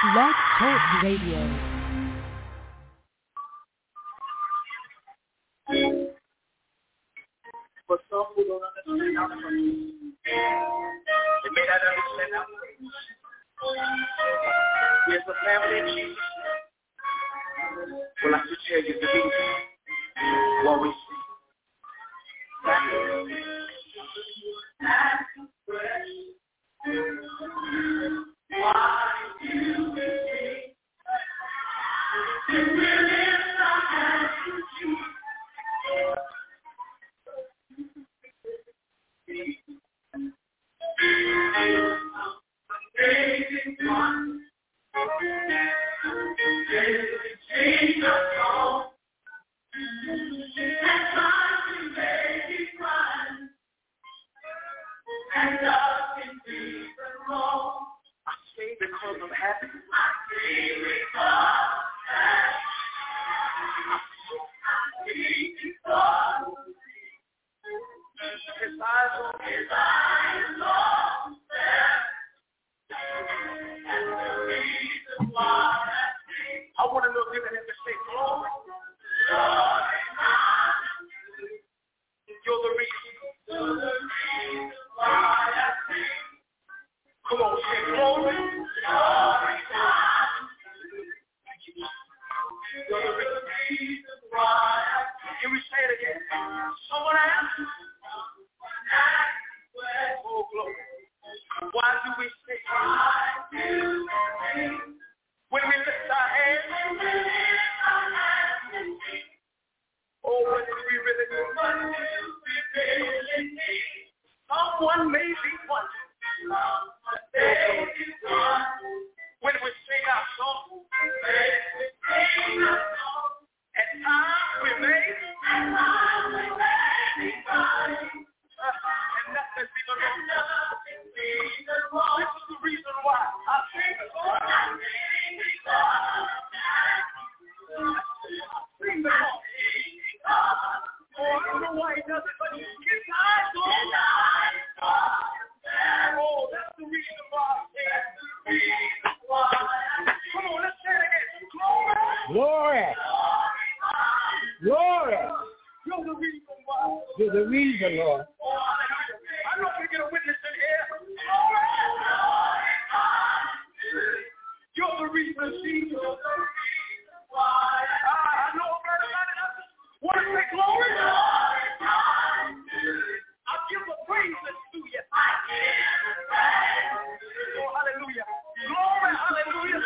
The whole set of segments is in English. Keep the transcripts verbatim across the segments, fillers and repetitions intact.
Blog Talk Radio. For some who don't understand our praise, they may not understand our praise. There's a family in Jesus. Well, I have to tell you the reason why we sing. Why you sing? You really not have to choose. Amazing one, Jesus on, and nothing made me cry, and nothing even wrong. I sing because I'm happy. I sing because I'm happy. I sing because His eyes on His eyes on them. And the reason why I sing. I want to know if you can ever say glory. Glory. You're the reason. You're the reason why I sing. Come on, say glory. Glory. You're the reason why I sing. Can we say it again? Someone else. Oh, glory. Why do we sing? Why do we sing? When we lift our hands, oh, what do we really do? What do we really need? Someone may be wondering. When we sing our song, at times we may, at times we may be and nothing's even wrong. This is the reason why I sing the Lord. I sing the Lord. Oh, I don't know why he does it, but his eyes on. Oh, that's the reason why I sing. Come on, let's say it again. Glory. Glory. Glory. You're the reason why. You're the reason, Lord. Oh, hallelujah. I know we get a witness in here. You're the reason, Jesus. Why? I know about it. I want to say glory. I give the praises to you. Oh, hallelujah. Glory, hallelujah.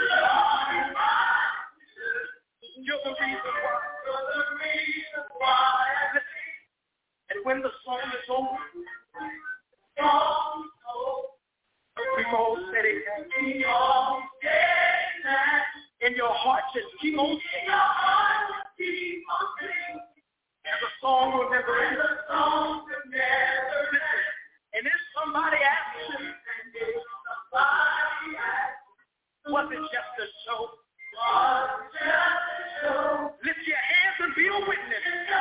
You're the reason why. You're the reason why. And when the song is over, song is over, we've all said it. We all said that. In your heart, just keep on singing. Your heart, keep on singing. And the song will never end. The song will never end. And if somebody asks you, and if somebody asks, was it just a show? Was it just a show? Lift your hands and be a witness.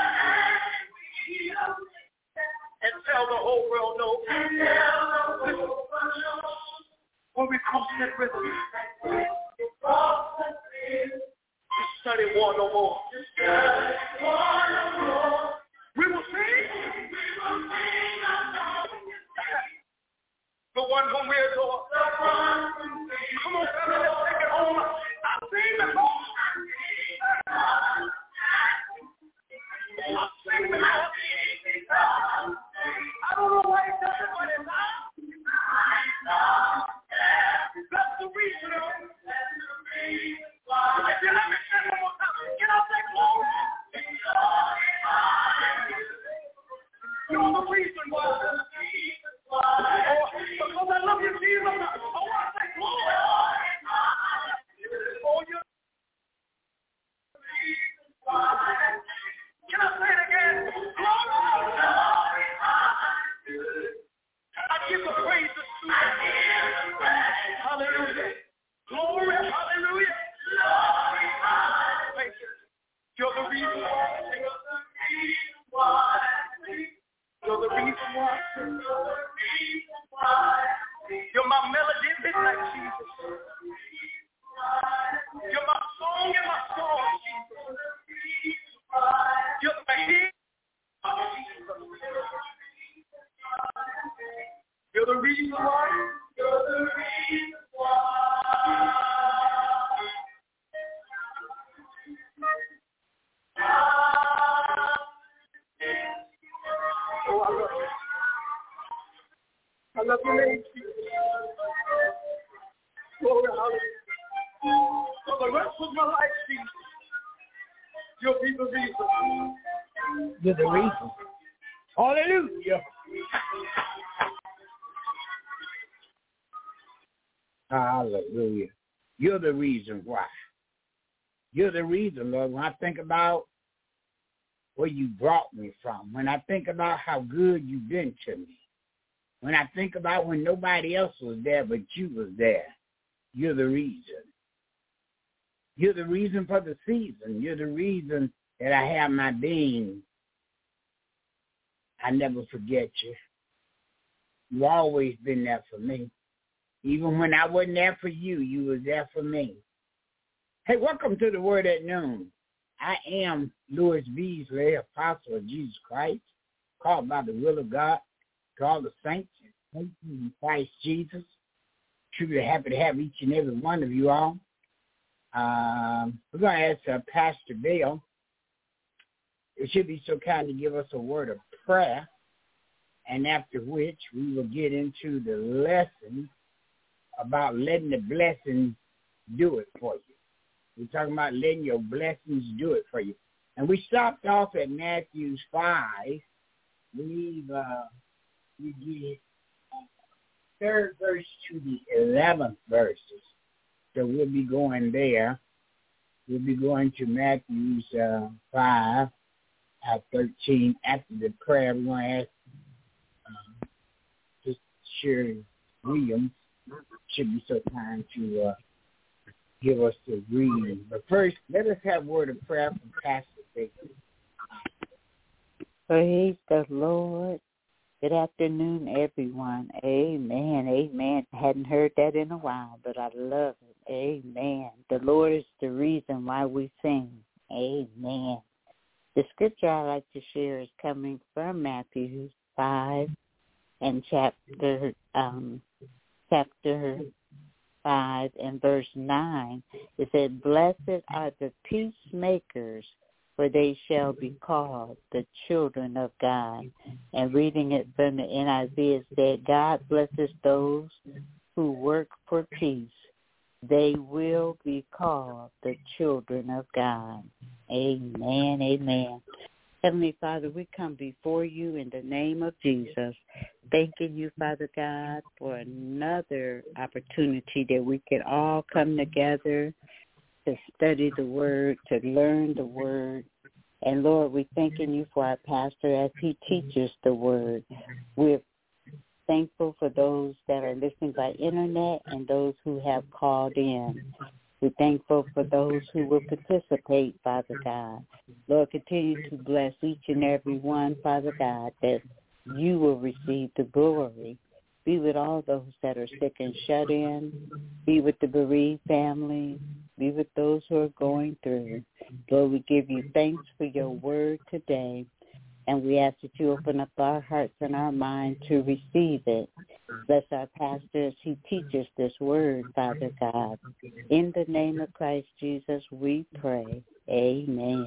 And tell the whole world no. And tell the whole world no. When we cross that river, we cross that river. We study war no more. We study war no more. We will sing. We will sing a song. The one whom we adore. The one whom we adore. Come on, family, let's take it home. I sing the Lord. I sing the Lord. I don't know why it does it, but it's not. That's the reason. That's the reason why. If you let me say it one more time, can I say glory? You're the reason why. Oh, because I love you, Jesus. I want to say reason why. You're the reason why. Oh, I love you. I love your name, Jesus. Glory, hallelujah. For the rest of my life, Jesus, you'll be the reason. You're the reason. Hallelujah. Hallelujah. You're the reason why. You're the reason, Lord. When I think about where you brought me from, when I think about how good you've been to me, when I think about when nobody else was there but you was there, you're the reason. You're the reason for the season. You're the reason that I have my being. I never forget you. You've always been there for me. Even when I wasn't there for you, you was there for me. Hey, welcome to the Word at Noon. I am Louis Beasley, apostle of Jesus Christ, called by the will of God, to all the saints in Christ Jesus. Truly happy to have each and every one of you all. Um, we're going to ask uh, Pastor Bill, it should be so kind to give us a word of prayer, and after which we will get into the lesson about letting the blessings do it for you. We're talking about letting your blessings do it for you. And we stopped off at Matthew five. We've, uh, we get third verse to the eleventh verses. So we'll be going there. We'll be going to Matthew uh, five at thirteen. After the prayer, we're going to ask uh, just Sherry Williams, should be so kind to uh, give us the reading. But first, let us have a word of prayer from Pastor Baker. Praise the Lord. Good afternoon, everyone. Amen. Amen. I hadn't heard that in a while, but I love it. Amen. The Lord is the reason why we sing. Amen. The scripture I like to share is coming from Matthew five and chapter um, chapter five and verse nine. It said, "Blessed are the peacemakers, for they shall be called the children of God." And reading it from the N I V, it said, "God blesses those who work for peace. They will be called the children of God." Amen, amen. Heavenly Father, we come before you in the name of Jesus, thanking you, Father God, for another opportunity that we can all come together to study the Word, to learn the Word. And, Lord, we're thanking you for our pastor as he teaches the Word. We're thankful for those that are listening by Internet and those who have called in. We're thankful for those who will participate, Father God. Lord, continue to bless each and every one, Father God, that you will receive the glory. Be with all those that are sick and shut in. Be with the bereaved family. Be with those who are going through. Lord, we give you thanks for your word today, and we ask that you open up our hearts and our mind to receive it. Bless our pastor as he teaches this word, Father God. In the name of Christ Jesus, we pray. Amen.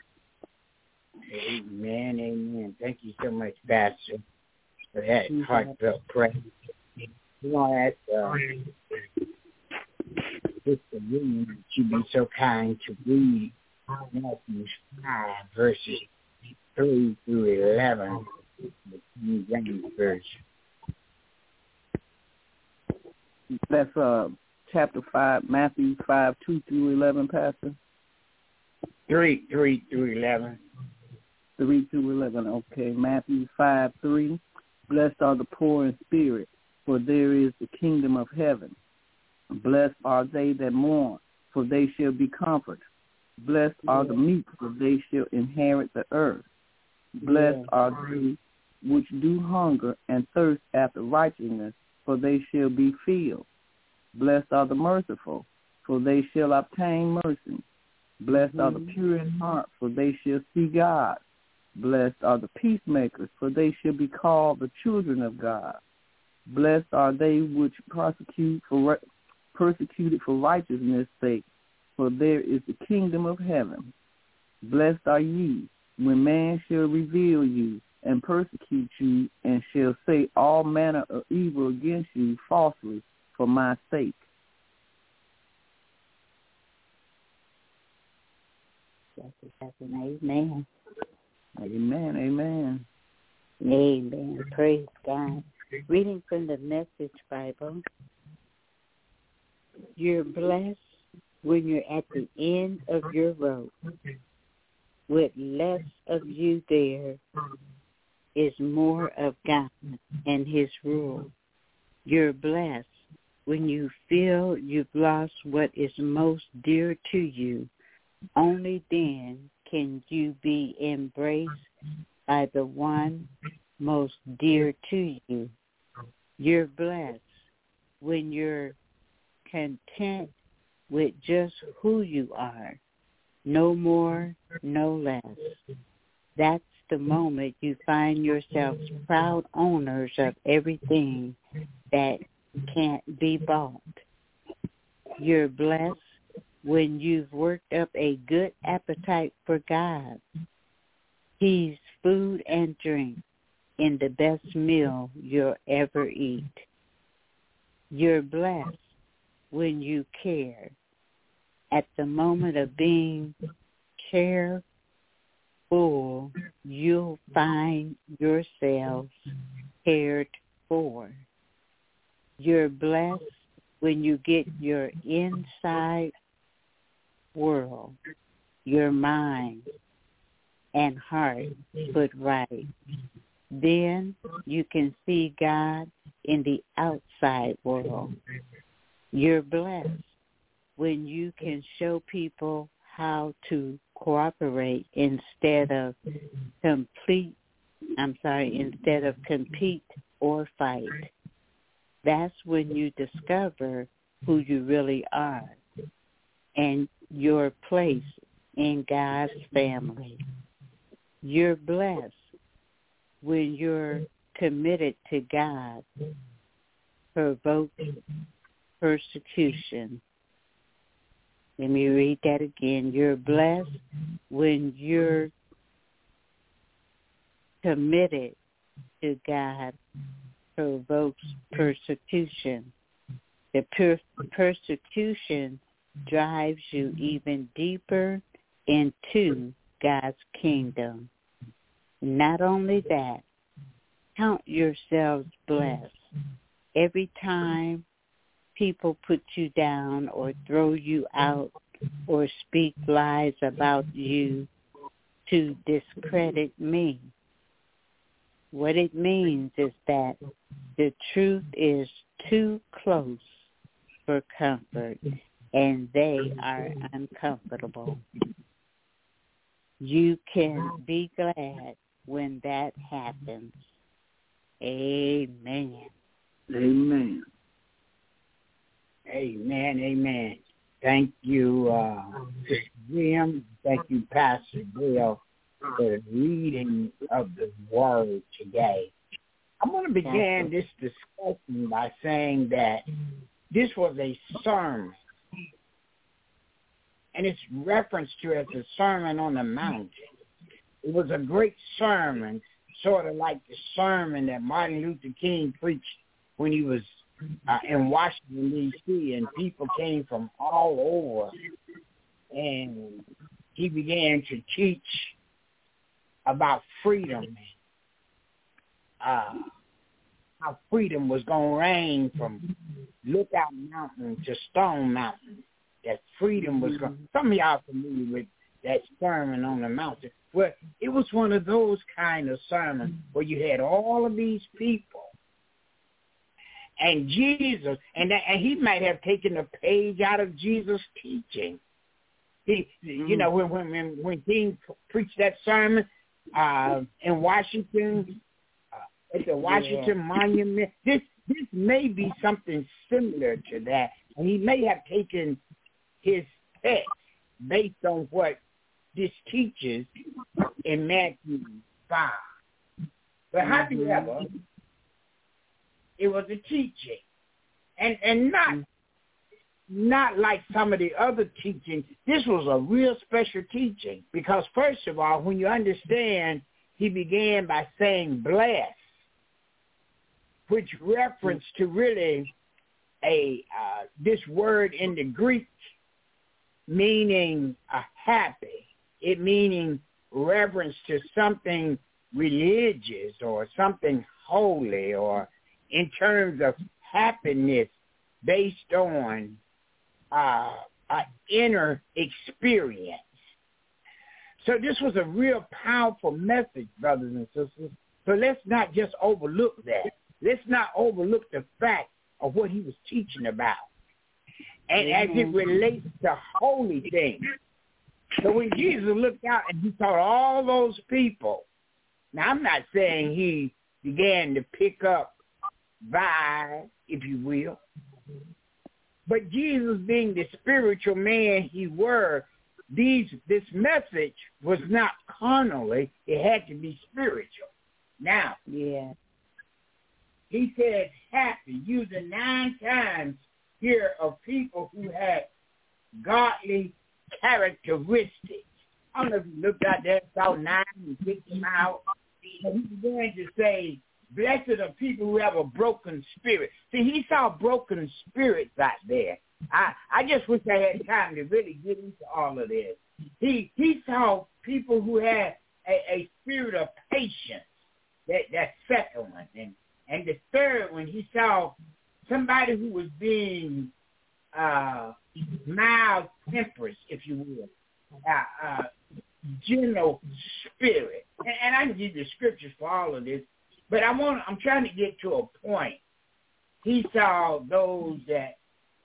Amen, amen. Thank you so much, Pastor, for that heartfelt prayer. We're going to ask uh, Sister Williams that you be so kind to read Matthew five, verses three through eleven, the King James Version. That's uh, chapter five, Matthew five, two through eleven, Pastor. Three, three through eleven. Three through eleven. Okay, Matthew five, three. Blessed are the poor in spirit, for there is the kingdom of heaven. Blessed are they that mourn, for they shall be comforted. Blessed are the meek, for they shall inherit the earth. Blessed are they which do hunger and thirst after righteousness, for they shall be filled. Blessed are the merciful, for they shall obtain mercy. Blessed are the pure in heart, for they shall see God. Blessed are the peacemakers, for they shall be called the children of God. Blessed are they which persecute for persecuted for righteousness' sake, for there is the kingdom of heaven. Blessed are ye when man shall reveal you and persecute you, and shall say all manner of evil against you falsely for my sake. Amen. Amen. Amen. Amen. Praise God. Reading from the Message Bible. You're blessed when you're at the end of your rope. With less of you there is more of God and his rule. You're blessed when you feel you've lost what is most dear to you. Only then can you be embraced by the one most dear to you. You're blessed when you're content with just who you are. No more, no less. That's the moment you find yourselves proud owners of everything that can't be bought. You're blessed when you've worked up a good appetite for God. He's food and drink in the best meal you'll ever eat. You're blessed when you care. At the moment of being careful, you'll find yourselves cared for. You're blessed when you get your inside world, your mind and heart put right. Then you can see God in the outside world. You're blessed when you can show people how to cooperate instead of complete, I'm sorry, instead of compete or fight. That's when you discover who you really are and your place in God's family. You're blessed when you're committed to God, provoke persecution. Let me read that again. You're blessed when you're committed to God, provokes persecution. The per- persecution drives you even deeper into God's kingdom. Not only that, count yourselves blessed. Every time people put you down or throw you out or speak lies about you to discredit me, what it means is that the truth is too close for comfort, and they are uncomfortable. You can be glad when that happens. Amen. Amen. Amen, amen. Thank you, uh, Sister Jim. Thank you, Pastor Bill, for the reading of the word today. I'm going to begin this discussion by saying that this was a sermon, and it's referenced to as a sermon on the mountain. It was a great sermon, sort of like the sermon that Martin Luther King preached when he was uh, in Washington, D C, and people came from all over, and he began to teach about freedom, uh, how freedom was going to reign from Lookout Mountain to Stone Mountain, that freedom was going to, some of y'all are familiar with that sermon on the mountain. Well, it was one of those kind of sermons where you had all of these people and Jesus, and, that, and he might have taken a page out of Jesus' teaching. He, mm-hmm. You know, when when when King preached that sermon uh, in Washington, uh, at the Washington yeah. Monument, this this may be something similar to that, and he may have taken his text based on what this teaches in Matthew five. But however, it was a teaching. And and not not like some of the other teachings. This was a real special teaching because, first of all, when you understand, he began by saying bless, which reference to really a uh, this word in the Greek meaning a happy. It meaning reverence to something religious or something holy, or in terms of happiness based on uh, an inner experience. So this was a real powerful message, brothers and sisters. So let's not just overlook that. Let's not overlook the fact of what he was teaching about. And as it relates to holy things. So when Jesus looked out and he saw all those people, now I'm not saying he began to pick up vibes, if you will, but Jesus, being the spiritual man he were, these this message was not carnally, it had to be spiritual. Now, yeah, he said happy, using nine times here of people who had godly characteristics. I don't know if you looked out there, saw nine and picked them out. And he began to say, blessed are people who have a broken spirit. See, he saw broken spirits out there. I, I just wish I had time to really get into all of this. He he saw people who had a, a spirit of patience. That that second one. And and the third one, he saw somebody who was being uh, mild tempered, if you will. Uh, uh, general spirit. And, and I can give you scriptures for all of this. But I want I'm trying to get to a point. He saw those that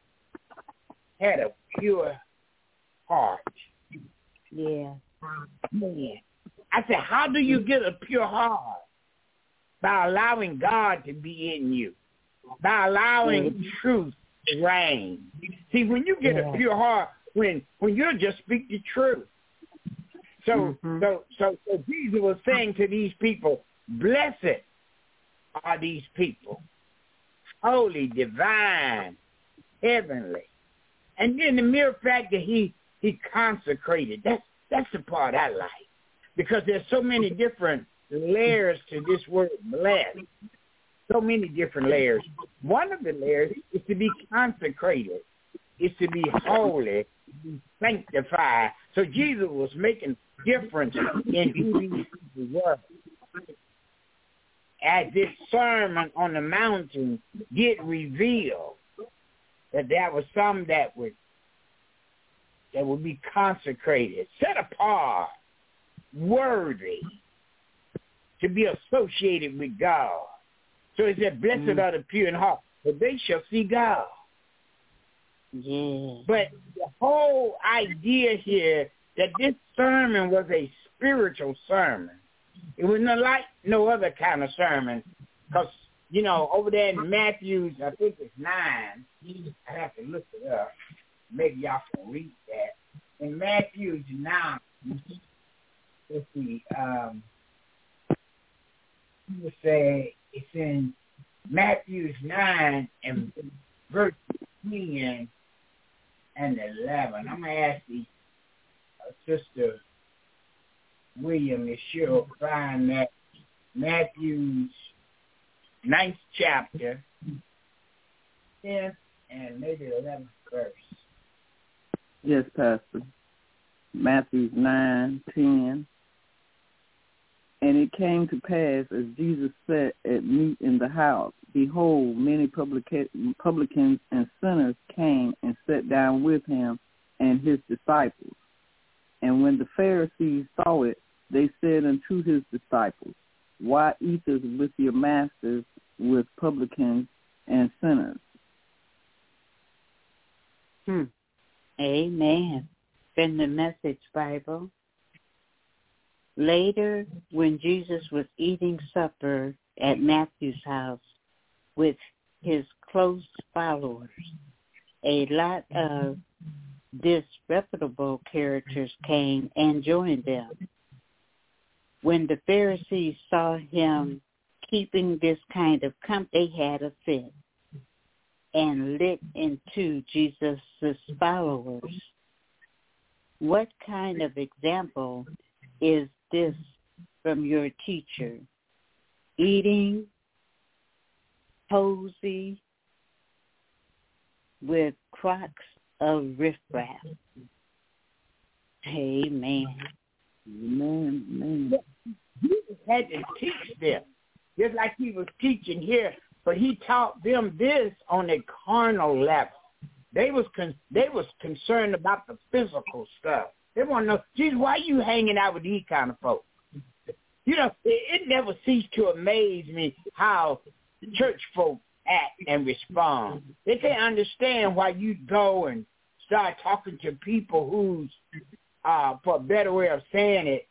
had a pure heart. Yeah. Man. I said, how do you get a pure heart? By allowing God to be in you. By allowing mm-hmm. truth to reign. See, when you get yeah. a pure heart, when when you just speak the truth. So, mm-hmm. so, so, so Jesus was saying to these people, blessed are these people, holy, divine, heavenly. And then the mere fact that he he consecrated, that's that's the part I like, because there's so many different layers to this word blessed. So many different layers. One of the layers is to be consecrated, is to be holy, to be sanctified. So Jesus was making difference in who these people were. As this sermon on the mountain did reveal that there were some that would that would be consecrated, set apart, worthy to be associated with God. So it said, blessed mm. are the pure in heart, for they shall see God. Yeah. But the whole idea here that this sermon was a spiritual sermon. It was not like no other kind of sermon, because, you know, over there in Matthew, I think it's nine. I have to look it up. Maybe y'all can read that. In Matthew nine, let's see, um, you would say it's in Matthew nine and verse ten and eleven. I'm going to ask the uh, Sister William if she'll find that Matthew's ninth chapter, tenth and maybe eleventh verse. Yes, Pastor. Matthew nine, ten. And it came to pass, as Jesus sat at meat in the house, behold, many publica- publicans and sinners came and sat down with him and his disciples. And when the Pharisees saw it, they said unto his disciples, why eateth with your masters with publicans and sinners? Hmm. Amen. From the Message Bible. Later, when Jesus was eating supper at Matthew's house with his close followers, a lot of disreputable characters came and joined them. When the Pharisees saw him keeping this kind of company, they had a fit and lit into Jesus' followers. What kind of example is this from your teacher? Eating, posy, with crocks of riffraff. Amen. Amen. Amen. Jesus had to teach them, just like he was teaching here, but he taught them this on a carnal level. They was con- they was concerned about the physical stuff. They want to know, Jesus, why are you hanging out with these kind of folks? You know, it, it never ceased to amaze me how church folk act and respond. They can't understand why you go and start talking to people who's, uh, for a better way of saying it,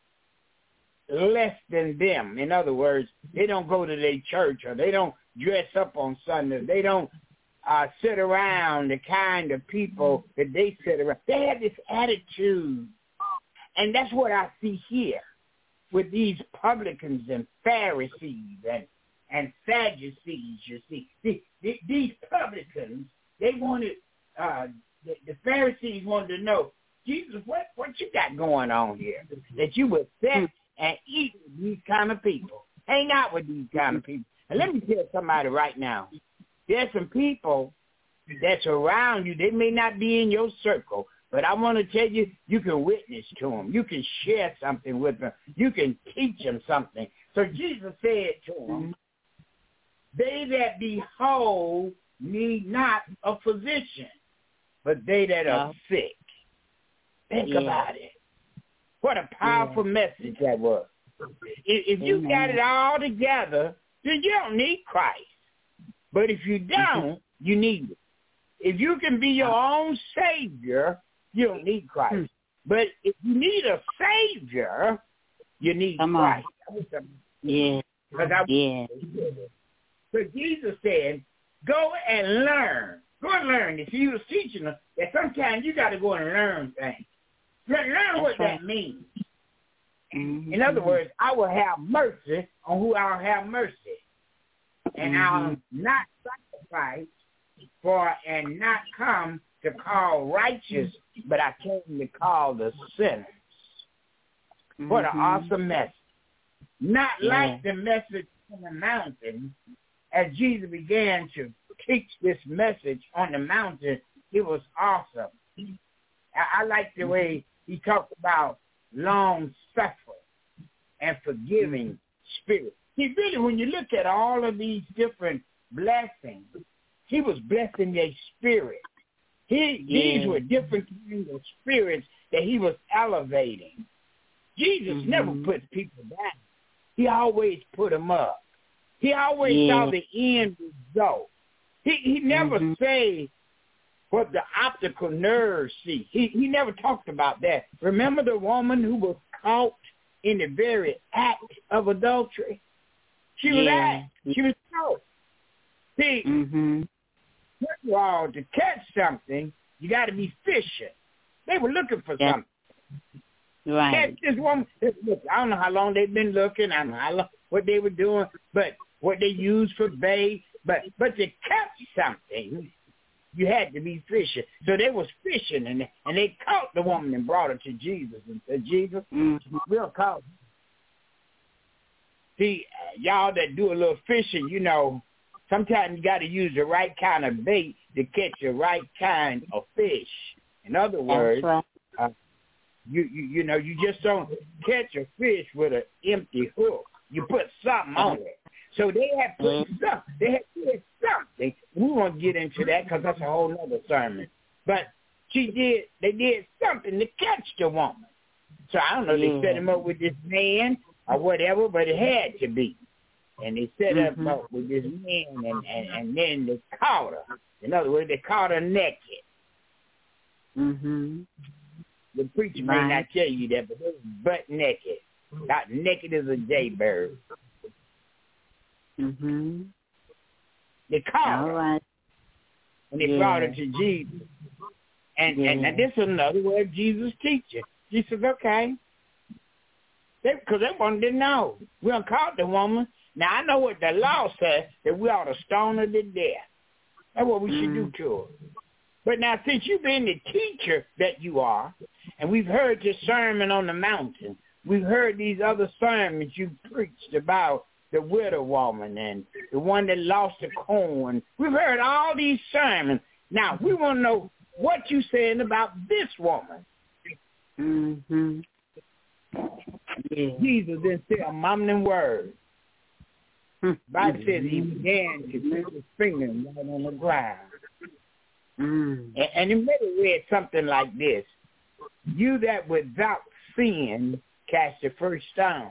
less than them. In other words, they don't go to their church, or they don't dress up on Sunday. They don't uh, sit around the kind of people that they sit around. They have this attitude, and that's what I see here with these publicans and Pharisees and, and Sadducees, you see. The, the, these publicans, they wanted, uh, the, the Pharisees wanted to know, Jesus, what, what you got going on here? That you would sit and eat with these kind of people, hang out with these kind of people. And let me tell somebody right now, there's some people that's around you. They may not be in your circle, but I want to tell you, you can witness to them. You can share something with them. You can teach them something. So Jesus said to them, they that be whole need not a physician, but they that are sick. Think yeah. about it. What a powerful yeah. message that was. If, if you Amen. got it all together, then you don't need Christ. But if you don't, you need it. If you can be your own Savior, you don't need Christ. But if you need a Savior, you need Come Christ. On. Yeah. I, yeah. So Jesus said, go and learn. Go and learn. If he was teaching us that sometimes you got to go and learn things. Learn, learn what right. that means. Mm-hmm. In other words, I will have mercy on who I'll have mercy. And mm-hmm. I'll not sacrifice for and not come to call righteous, but I came to call the sinners. Mm-hmm. What an awesome message. Not yeah. like the message on the mountain. As Jesus began to teach this message on the mountain, it was awesome. I, I like the way he talked about long-suffering and forgiving mm-hmm. spirit. He really, when you look at all of these different blessings, he was blessing their spirit. He, yeah. These were different kinds of spirits that he was elevating. Jesus mm-hmm. never put people down. He always put them up. He always yeah. saw the end result. He he never mm-hmm. said what the optical nerves see. He he never talked about that. Remember the woman who was caught in the very act of adultery? She was yeah. at. She was caught. See, mm-hmm. first of all, to catch something, you got to be fishing. They were looking for yeah. something. Right. Catch this woman. Look, I don't know how long they've been looking. I don't know how long, what they were doing, but what they used for bait. But but to catch something, you had to be fishing. So they was fishing, and and they caught the woman and brought her to Jesus and said, Jesus, mm-hmm. we'll call you. See, y'all that do a little fishing, you know, sometimes you got to use the right kind of bait to catch the right kind of fish. In other words, right. uh, you, you you know, you just don't catch a fish with an empty hook. You put something on it. So they had put mm-hmm. something. They had put something. We won't get into that because that's a whole other sermon. But she did. They did something to catch the woman. So I don't know. Yeah. They set him up with this man or whatever, but it had to be. And they set mm-hmm. up with this man, and, and, and then they caught her. In other words, they caught her naked. Mm-hmm. The preacher right. may not tell you that, but they was butt naked. Not naked as a jaybird. Mm-hmm. They caught All her. right. And they yeah. brought her to Jesus. And, yeah. and, and this is another way of Jesus teaching. Jesus says, okay. Because they, they wanted to know. We done caught the woman, Now, I know what the law says, that we ought to stone her to death. That's what we mm. should do to her. But now, since you've been the teacher that you are, and we've heard your sermon on the mountain, we've heard these other sermons you preached about the widow woman and the one that lost the corn. We've heard all these sermons. Now, we want to know what you're saying about this woman. Mm-hmm. Yeah. Jesus didn't say a mumbling word. The Bible says he began to put his finger right on the ground. Mm. And, and he may have read something like this. You that without sin cast the first stone.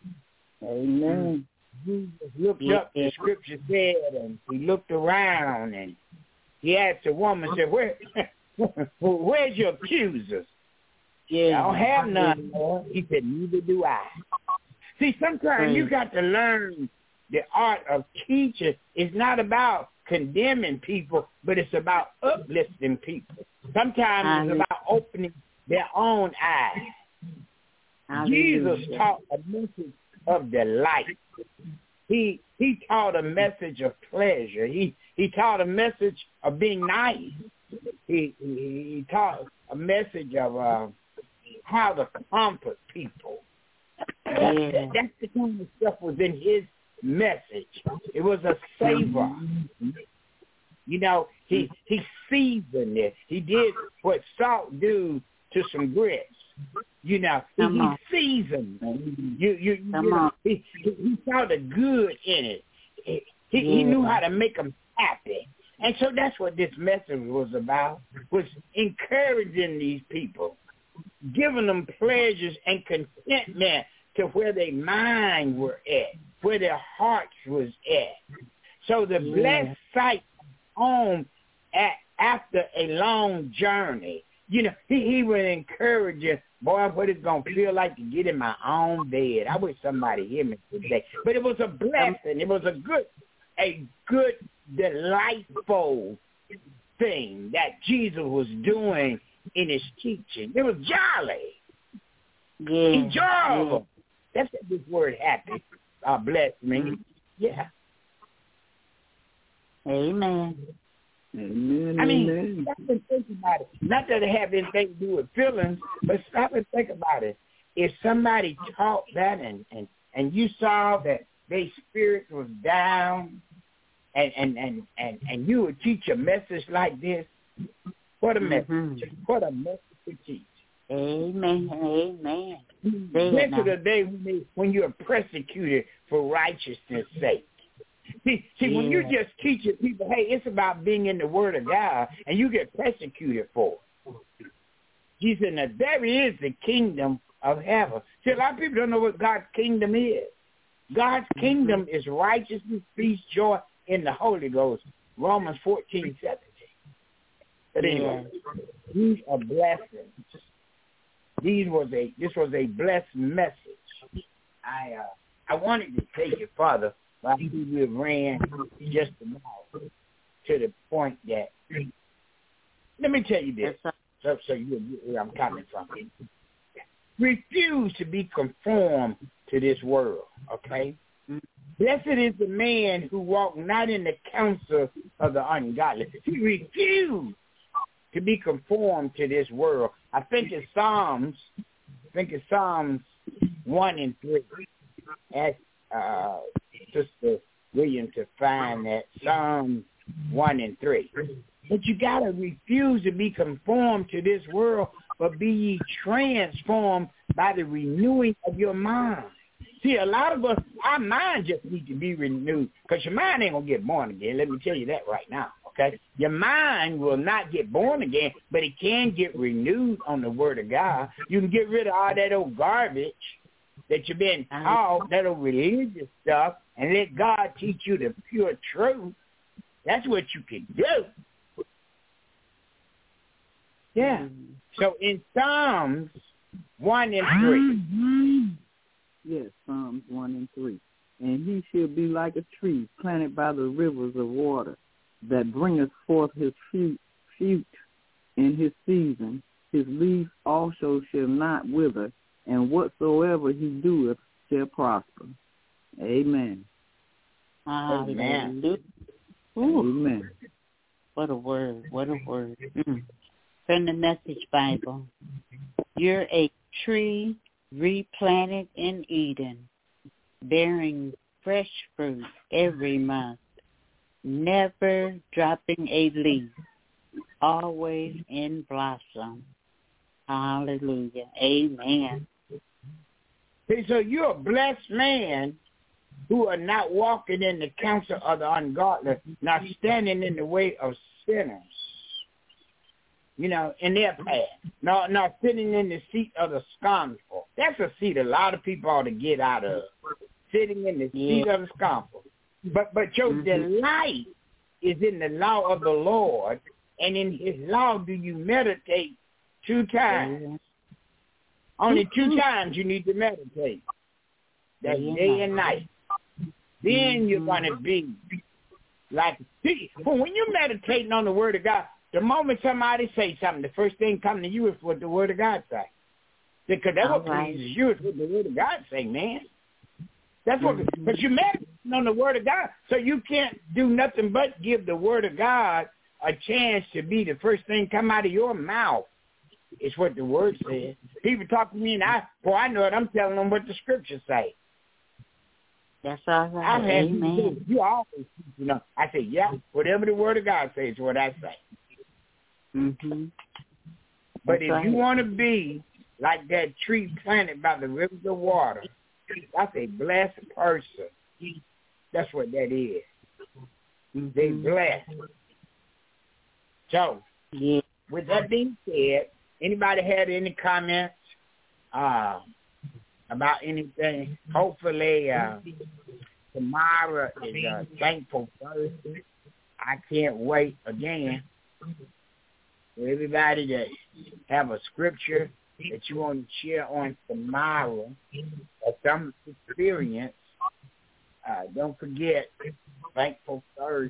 Amen. Jesus looked yeah. up, the scripture said, and he looked around, and he asked the woman, said, Where, where's your accusers? Yeah. I don't have none more. He said, neither do I. See, sometimes you got to learn the art of teaching. It's not about condemning people, but it's about uplifting people. Sometimes it's about opening their own eyes. Jesus taught a message of delight. He he taught a message of pleasure. He he taught a message of being nice. He he, he taught a message of uh, how to comfort people. Yeah. That's the kind of stuff was in his message. It was a savor. You know, he he seasoned it. He did what salt do to some grits. You know, he, he seasoned. You you, you know, he, he he saw the good in it. He he, yeah. he knew how to make them happy. And so that's what this message was about, was encouraging these people, giving them pleasures and contentment to where their mind were at, where their hearts was at. So the yeah. blessed sight home at, after a long journey, you know, he, he would encourage you, boy, what it's going to feel like to get in my own bed. I wish somebody hear me today. But it was a blessing. It was a good, a good, delightful thing that Jesus was doing in his teaching. It was jolly. Yeah. Enjoyable. Yeah. That's what this word happy uh, blessed me. Yeah. Amen. Amen. I mean, amen. stop and think about it. Not that it have anything to do with feelings, but stop and think about it. If somebody taught that and, and, and you saw that their spirit was down and, and, and, and, and you would teach a message like this, what a message. Mm-hmm. What a message to teach. Amen. Amen. This is the day when you're persecuted for righteousness' sake. See, see, yeah. when you're just teaching people, hey, it's about being in the Word of God, and you get persecuted for it. Jesus said, now there is the kingdom of heaven. See, a lot of people don't know what God's kingdom is. God's kingdom mm-hmm. is righteousness, peace, joy in the Holy Ghost. Romans fourteen seventeen. But anyway, yeah. these are blessings. These was a this was a blessed message. I uh, I wanted to take it further, but I think we ran just about to the point that. Let me tell you this, so, so you get where I'm coming from. Refuse to be conformed to this world. Okay. Blessed is the man who walk not in the counsel of the ungodly. He refused to be conformed to this world. I think it's Psalms. I think it's Psalms one and three. Ask uh, Sister William to find that Psalms one and three. But you gotta refuse to be conformed to this world, but be ye transformed by the renewing of your mind. See, a lot of us, our mind just need to be renewed, because your mind ain't gonna get born again. Let me tell you that right now. Okay, your mind will not get born again, but it can get renewed on the Word of God. You can get rid of all that old garbage that you've been taught, that old religious stuff, and let God teach you the pure truth. That's what you can do. Yeah. So in Psalms one and three. Yes, Psalms one and three. And he shall be like a tree planted by the rivers of water, that bringeth forth his fruit, fruit in his season. His leaf also shall not wither, and whatsoever he doeth shall prosper. Amen. Amen. Amen. What a word. What a word. Mm. From the Message Bible. You're a tree replanted in Eden, bearing fresh fruit every month, never dropping a leaf, always in blossom. Hallelujah. Amen. See, so you're a blessed man who are not walking in the counsel of the ungodly, not standing in the way of sinners, you know, in their path, not, not sitting in the seat of the scornful. That's a seat a lot of people ought to get out of, sitting in the seat yeah. of the scornful. But, but your mm-hmm. delight is in the law of the Lord, and in his law do you meditate two times. Yeah. Only two times you need to meditate. That's yeah. day and night. Then you're going to be like, see, well, when you're meditating on the Word of God, the moment somebody say something, the first thing coming to you is what the Word of God say. Because that's what right. pleases you is what the Word of God say, man. That's what, mm-hmm. but you're meditating on the Word of God, so you can't do nothing but give the Word of God a chance to be the first thing come out of your mouth. It's what the Word says. People talk to me, and I, boy, I know it. I'm telling them what the Scriptures say. That's all right. I've had Amen. You always, you know. I say, yeah, whatever the Word of God says is what I say. Mm-hmm. But That's if right. you want to be like that tree planted by the rivers of water, that's a blessed person. That's what that is. Mm-hmm. They blessed. So, yeah. with that being said, anybody had any comments uh, about anything? Hopefully, uh, tomorrow is a thankful Thursday. I can't wait again for everybody to have a scripture that you want to share on tomorrow or some experience. Uh, don't forget, Thankful Thursday.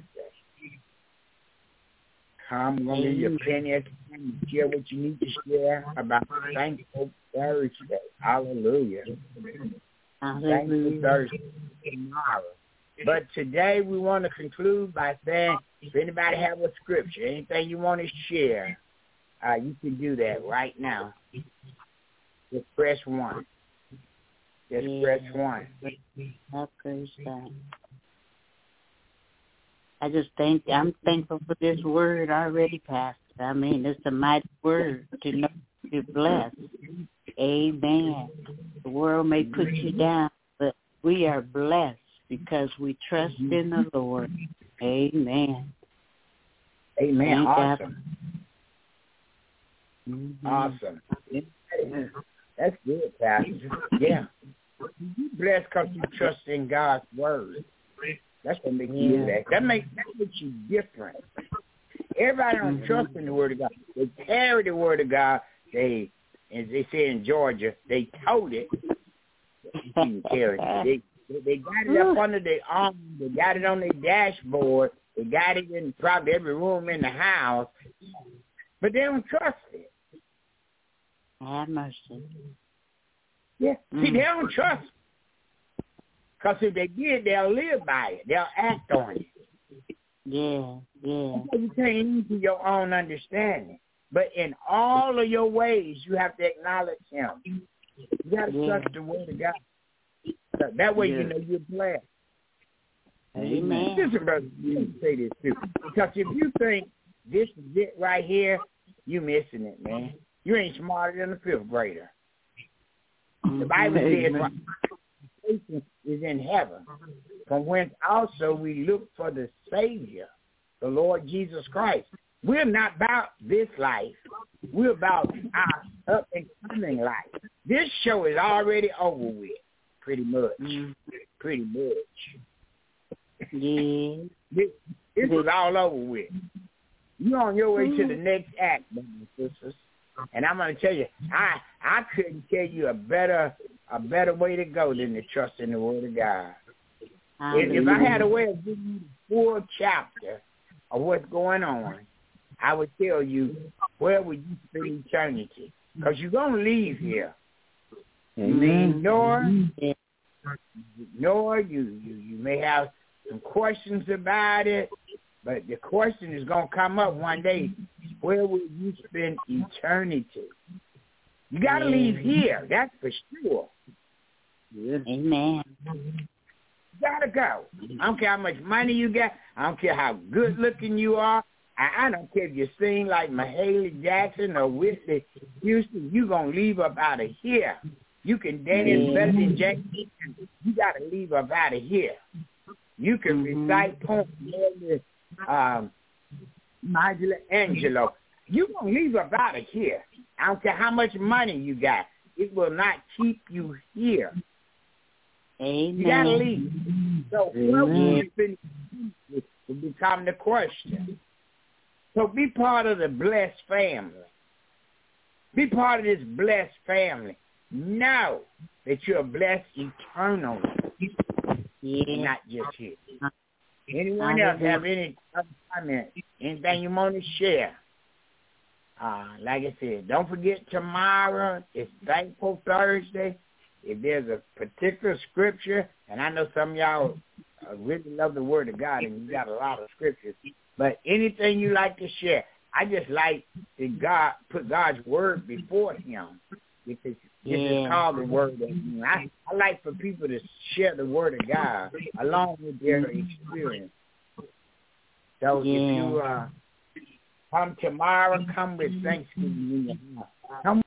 I'm going to give you a penny at the time to share what you need to share about Thankful Thursday. Hallelujah. Hallelujah. Thankful Thursday tomorrow. But today we want to conclude by saying, if anybody have a scripture, anything you want to share, uh, you can do that right now. Just press one. Just yeah. press one. I praise God. I just think I'm thankful for this word already, Pastor. I mean, it's a mighty word to know you're blessed. Amen. The world may put you down, but we are blessed because we trust in the Lord. Amen. Amen. Thank awesome. Mm-hmm. Awesome. That's good, Pastor. Yeah. You blessed because you trust in God's word. That's what makes you that. That makes that makes you different. Everybody don't mm-hmm. trust in the word of God. They carry the word of God. They, as they say in Georgia, they told it. You can carry it. They, they got it up under their arm. They got it on their dashboard. They got it in probably every room in the house. But they don't trust it. Have mercy. Yeah. Mm. See, they don't trust it. Because if they did, they'll live by it. They'll act on it. Yeah, yeah. You can't use your own understanding. But in all of your ways, you have to acknowledge him. You got to yeah. trust the word of God. So that way yeah. you know you're blessed. Amen. Listen, brother, let me say this too. Because if you think this is it right here, you're missing it, man. You ain't smarter than a fifth grader. The Bible says is in heaven, from whence also we look for the Savior, the Lord Jesus Christ. We're not about this life. We're about our up and coming life. This show is already over with, pretty much. Mm. Pretty much. Yeah. This, this is all over with. You're on your way mm. to the next act, brothers and sisters. And I'm going to tell you, I I couldn't tell you a better a better way to go than to trust in the Word of God. If, if I had a way of giving you the full chapter of what's going on, I would tell you where would you spend eternity, because you're going to leave here. Amen. Ignore, ignore you, you. You may have some questions about it, but the question is going to come up one day. Where will you spend eternity? You got to leave here. That's for sure. Yes. Amen. You got to go. I don't care how much money you got. I don't care how good looking you are. I, I don't care if you sing like Mahalia Jackson or Whitney Houston. You're going to leave up out of here. You can dance better than Jackson. You got to leave up out of here. You can mm-hmm. recite poems better than um, Michelangelo. You're going to leave up out of here. I don't care how much money you got. It will not keep you here. Amen. You got to leave. So what will you will become the question. So be part of the blessed family. Be part of this blessed family. Know that you're blessed eternally. Yeah. Not just here. Anyone else have any other comments? Anything you want to share? Uh, like I said, don't forget tomorrow is Thankful Thursday. If there's a particular scripture, and I know some of y'all uh, really love the Word of God, and you got a lot of scriptures, but anything you like to share, I just like to God put God's Word before Him, because this yeah. is called the Word of Him. I, I like for people to share the Word of God along with their experience. So yeah. if you uh, come tomorrow, come with Thanksgiving in your heart. Come